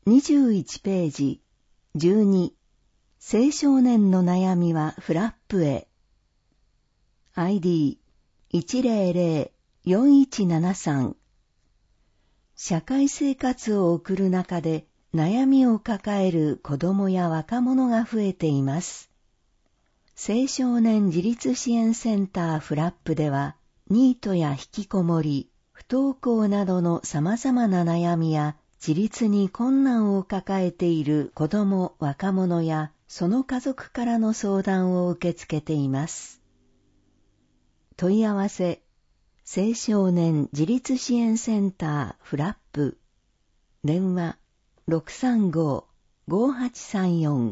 21ページ12青少年の悩みはフラップへ ID1004173 社会生活を送る中で悩みを抱える子どもや若者が増えています。青少年自立支援センターフラップではニートや引きこもり、不登校などの様々な悩みや自立に困難を抱えている子ども、若者やその家族からの相談を受け付けています。問い合わせ、青少年自立支援センターフラップ、電話 635-5834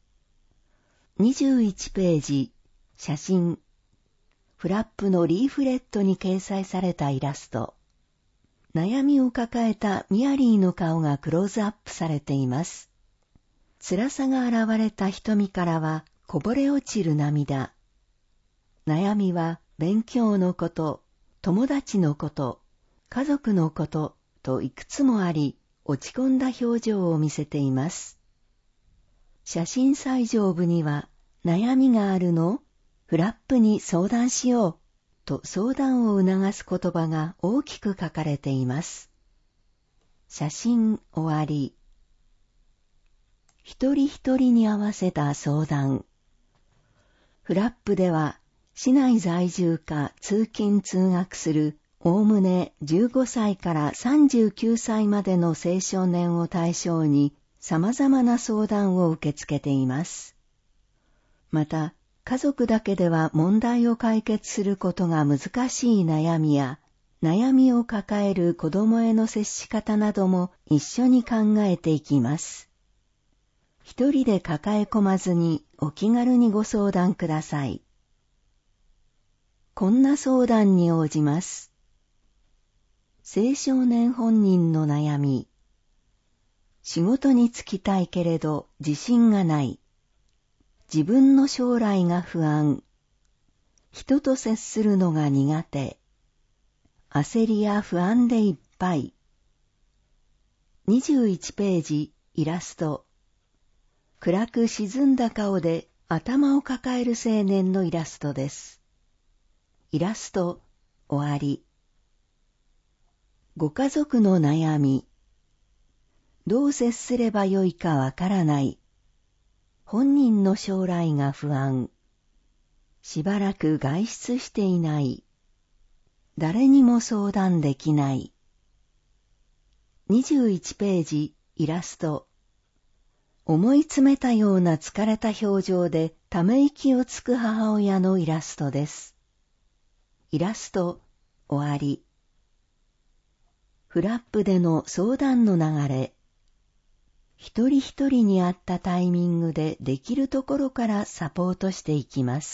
21ページ、写真、フラップのリーフレットに掲載されたイラスト。悩みを抱えたミアリーの顔がクローズアップされています。辛さが現れた瞳からはこぼれ落ちる涙。悩みは勉強のこと、友達のこと、家族のことといくつもあり、落ち込んだ表情を見せています。写真最上部には、悩みがあるの？フラップに相談しようと相談を促す言葉が大きく書かれています。写真終わり。一人一人に合わせた相談。フラップでは、市内在住か通勤通学するおおむね15歳から39歳までの青少年を対象に様々な相談を受け付けています。また、家族だけでは問題を解決することが難しい悩みや、悩みを抱える子どもへの接し方なども一緒に考えていきます。一人で抱え込まずにお気軽にご相談ください。こんな相談に応じます。青少年本人の悩み。仕事に就きたいけれど自信がない。自分の将来が不安。人と接するのが苦手。焦りや不安でいっぱい。21ページ、イラスト。暗く沈んだ顔で頭を抱える青年のイラストです。イラスト、終わり。ご家族の悩み。どう接すればよいかわからない。本人の将来が不安。しばらく外出していない。誰にも相談できない。21ページ、イラスト。思い詰めたような疲れた表情でため息をつく母親のイラストです。イラスト、終わり。フラップでの相談の流れ。一人一人に合ったタイミングでできるところからサポートしていきます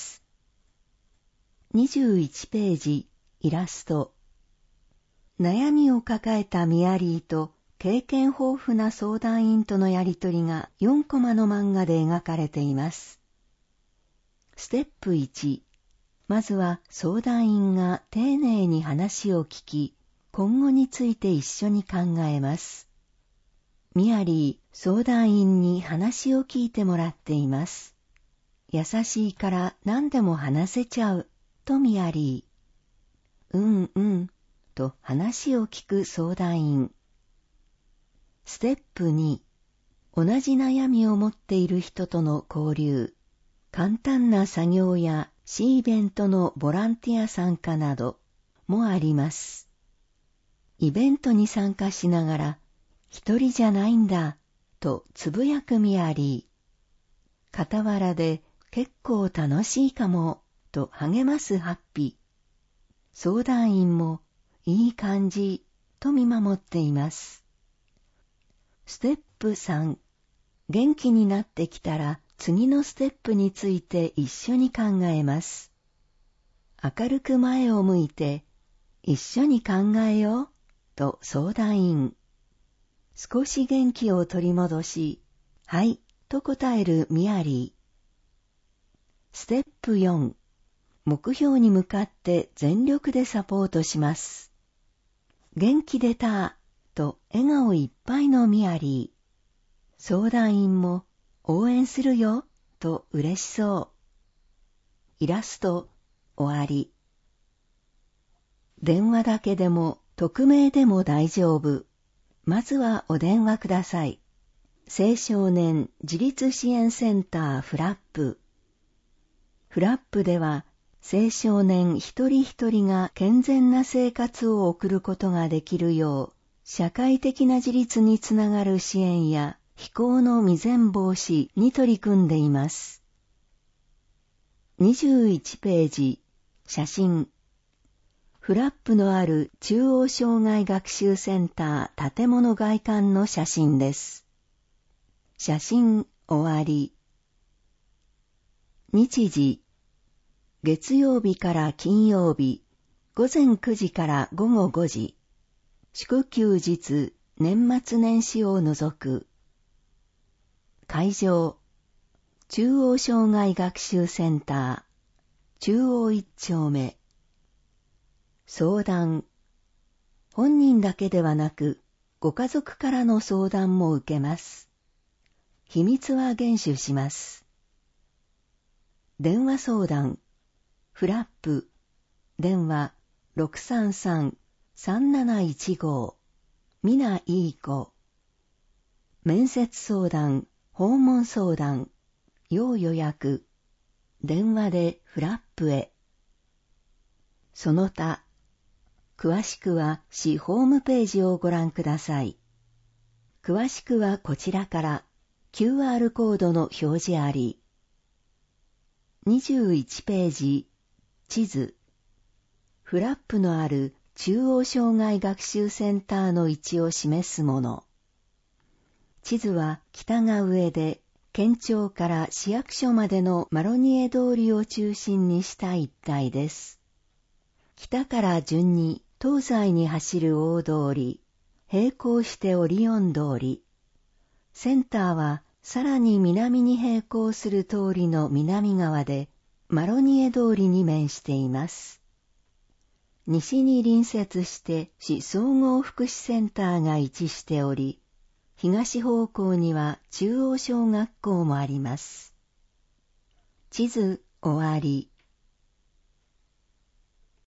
。21ページ、イラスト。悩みを抱えたミアリーと経験豊富な相談員とのやりとりが4コマの漫画で描かれています。ステップ1、まずは相談員が丁寧に話を聞き、今後について一緒に考えます。ミアリー、相談員に話を聞いてもらっています。優しいから何でも話せちゃう、とミアリー。と話を聞く相談員。ステップ2、同じ悩みを持っている人との交流。簡単な作業や市イベントのボランティア参加などもあります。イベントに参加しながら、一人じゃないんだ、とつぶやくミアリー。傍らで結構楽しいかも、と励ますハッピー。相談員もいい感じ、と見守っています。ステップ3、元気になってきたら次のステップについて一緒に考えます。明るく前を向いて、一緒に考えよう、と相談員。少し元気を取り戻し、はい、と答えるミアリー。ステップ4、目標に向かって全力でサポートします。元気出た、と笑顔いっぱいのミアリー。 相談員も応援するよと嬉しそう。イラスト終わり。電話だけでも匿名でも大丈夫。まずはお電話ください。青少年自立支援センターフラップ。フラップでは青少年一人一人が健全な生活を送ることができるよう、社会的な自立につながる支援や非行の未然防止に取り組んでいます。21ページ、写真。フラップのある中央障害学習センター建物外観の写真です。写真終わり。日時。月曜日から金曜日、午前9時から午後5時。祝休日、年末年始を除く。会場。中央障害学習センター、中央1丁目。相談。本人だけではなく、ご家族からの相談も受けます。秘密は厳守します。電話相談。フラップ。電話 633-3715。みないい子。面接相談、訪問相談、要予約。電話でフラップへ。その他。詳しくは市ホームページをご覧ください。詳しくはこちらから QR コードの表示あり。21ページ、地図。フラップのある中央障害学習センターの位置を示すもの。地図は北が上で、県庁から市役所までのマロニエ通りを中心にした一帯です。北から順に東西に走る大通り、並行してオリオン通り。センターはさらに南に並行する通りの南側で、マロニエ通りに面しています。西に隣接して市総合福祉センターが位置しており、東方向には中央小学校もあります。地図終わり。